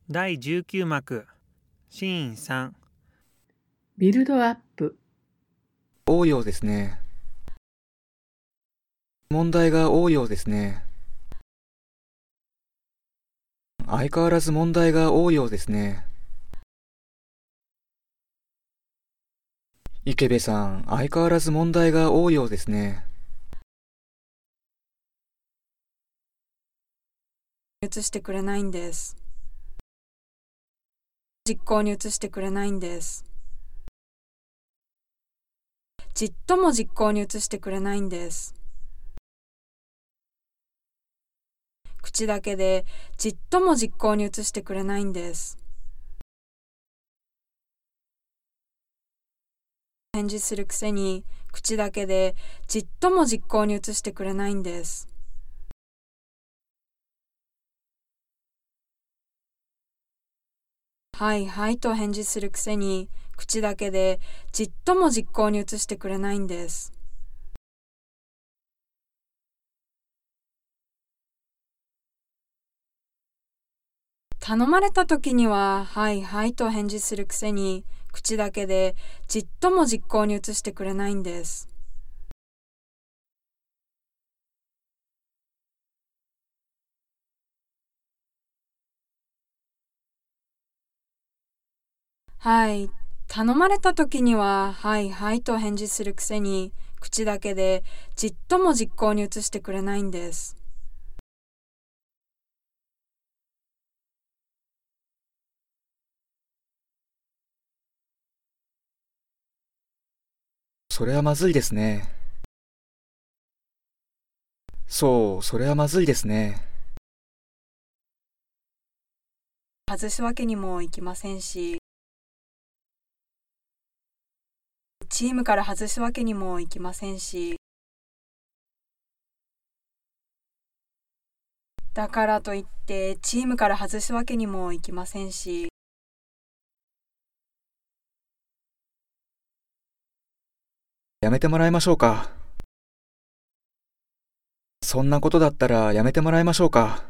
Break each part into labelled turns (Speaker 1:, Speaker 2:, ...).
Speaker 1: 第19幕シーン3。
Speaker 2: ビルドアップ。
Speaker 3: 多いようですね。問題が多いようですね。相変わらず問題が多いようですね。池部さん、相変わらず問題が多いようですね。
Speaker 4: 移してくれないんです。実行に移してくれないんです。ちっとも実行に移してくれないんです。口だけでちっとも実行に移してくれないんです。返事するくせに口だけでちっとも実行に移してくれないんです。はいはいと返事するくせに口だけでちっとも実行に移してくれないんです。頼まれた時にははいはいと返事するくせに口だけでちっとも実行に移してくれないんです。はい、頼まれた時にははいはいと返事するくせに口だけでちっとも実行に移してくれないんです。
Speaker 3: それはまずいですね。そう、それはまずいですね。
Speaker 4: 外すわけにもいきませんし、チームから外すわけにもいきませんし、だからといってチームから外すわけにもいきませんし、
Speaker 3: やめてもらいましょうか。そんなことだったらやめてもらいましょうか。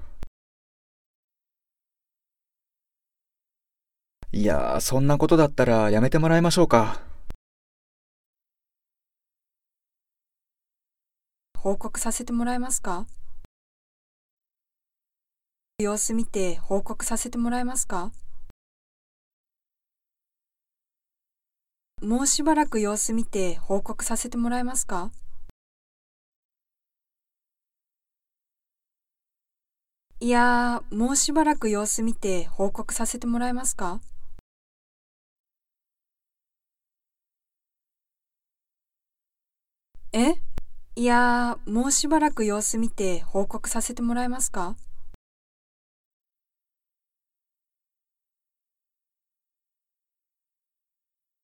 Speaker 3: いや、そんなことだったらやめてもらいましょうか。
Speaker 4: 報告させてもらえますか？様子見て報告させてもらえますか？もうしばらく様子見て報告させてもらえますか？いやー、もうしばらく様子見て報告させてもらえますか？え？いやー、もうしばらく様子見て報告させてもらえますか？